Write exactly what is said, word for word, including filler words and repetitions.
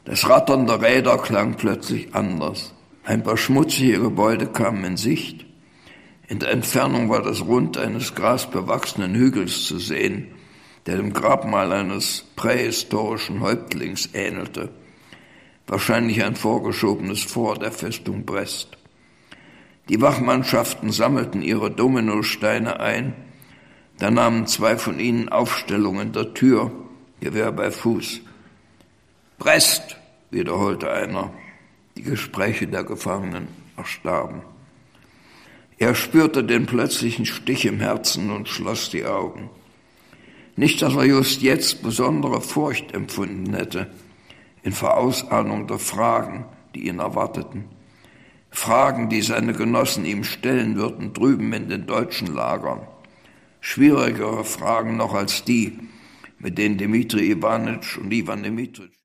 Das Rattern der Räder klang plötzlich anders. Ein paar schmutzige Gebäude kamen in Sicht. In der Entfernung war das Rund eines grasbewachsenen Hügels zu sehen, der dem Grabmal eines prähistorischen Häuptlings ähnelte. Wahrscheinlich ein vorgeschobenes Fort der Festung Brest. Die Wachmannschaften sammelten ihre Dominosteine ein, da nahmen zwei von ihnen Aufstellung in der Tür, Gewehr bei Fuß. »Brest«, wiederholte einer. Die Gespräche der Gefangenen erstarben. Er spürte den plötzlichen Stich im Herzen und schloss die Augen. Nicht, dass er just jetzt besondere Furcht empfunden hätte, in Vorausahnung der Fragen, die ihn erwarteten. Fragen, die seine Genossen ihm stellen würden, drüben in den deutschen Lagern. Schwierigere Fragen noch als die, mit denen Dmitri Iwanitsch und Iwan Dmitritsch